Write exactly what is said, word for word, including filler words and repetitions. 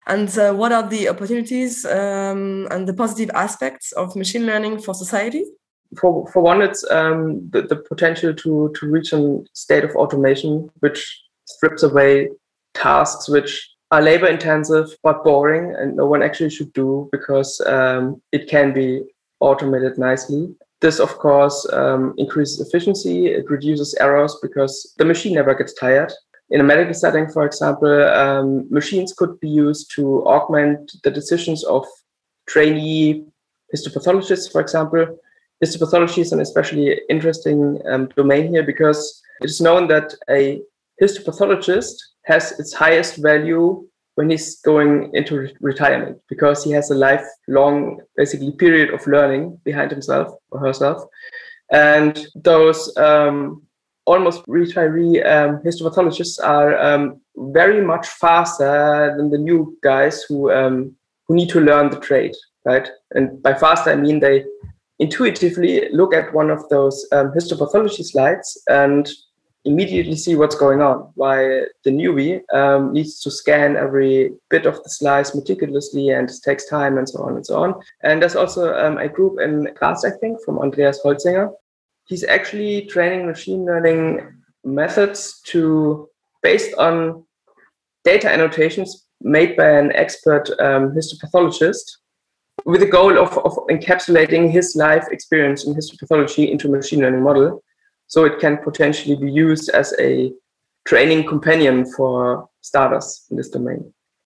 And uh, what are the opportunities um, and the positive aspects of machine learning for society? For for one, it's um, the, the potential to to reach a state of automation which strips away tasks which are labor intensive but boring and no one actually should do, because um, it can be automated nicely. This, of course, um, increases efficiency. It reduces errors because the machine never gets tired. In a medical setting, for example, um, machines could be used to augment the decisions of trainee histopathologists, for example. Histopathology is an especially interesting um, domain here because it is known that a histopathologist has its highest value when he's going into re- retirement, because he has a lifelong, basically, period of learning behind himself or herself. And those um, almost retiree um, histopathologists are um, very much faster than the new guys who um, who need to learn the trade, right? And by faster, I mean they intuitively look at one of those um, histopathology slides and immediately see what's going on, while the newbie um, needs to scan every bit of the slides meticulously, and it takes time, and so on and so on. And there's also um, a group in Graz, I think, from Andreas Holzinger. He's actually training machine learning methods to, based on data annotations made by an expert um, histopathologist, with the goal of, of encapsulating his life experience in histopathology into a machine learning model, so it can potentially be used as a training companion for starters in this domain.